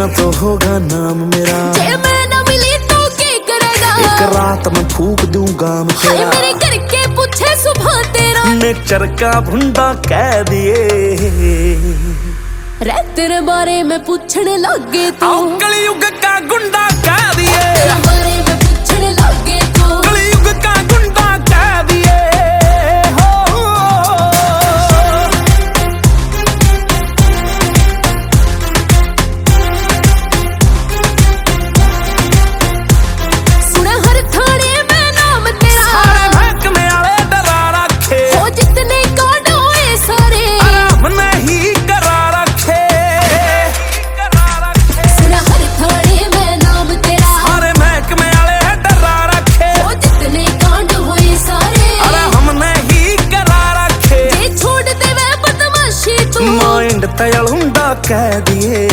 दुनिया तो होगा नाम मेरा। जे मैं न मिली तो क्या करेगा? एक रात में फूक दूंगा मैं तेरा। मेरे घर के पूछे सुबह तेरा नेचर का भुंडा कह दिए। रे तेरे बारे में पूछने लगे तो कलयुग का गुंडा कह दिए। तेरे बारे में पूछने लगे तो कलयुग का गुंडा कह दिए। सुना हर थाने में नाम तेरा। सारे महकमे वाले डरा रखे। हो जितने कांड हुए सारे हमने ही करा रखे। सुना हर थाने में नाम तेरा। सारे महकमे वाले डरा रखे। हो जितने कांड हुए सारे हमने ही करा रखे। जे छोड़ दे वे बदमाशी तू माइंड तयलुंडा कह दिए।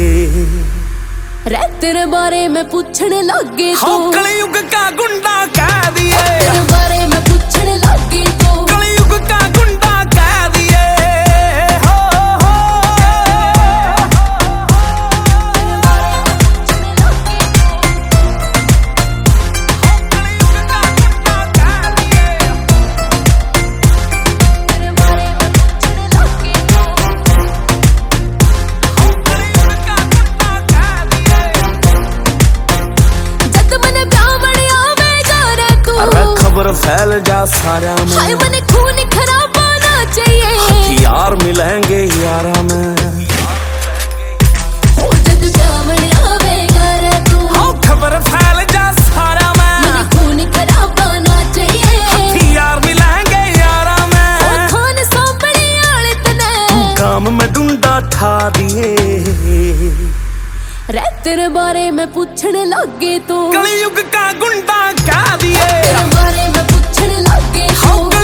रे तेरे बारे में पूछने लगे तो कलयुग का गुंडा कह दिए। तेरे बारे में पूछने लगे तो कलयुग का गुंडा कह दिए। खबर फैल जा सारा में। हाय मने खून खराब होना चाहिए। यार मिलेंगे यारा में। जद जावण आवेगा रे तू खबर फैल जा सारा में। मने खून खराब होना चाहिए। यार मिलेंगे यारा में। खान सांपड़ी आले तने काम में डूंडा ठा दिए। रे तेरे बारे में पूछने लगे तो कलयुग का गुंडा कह दिए। तेरे बारे में पूछने लगे तो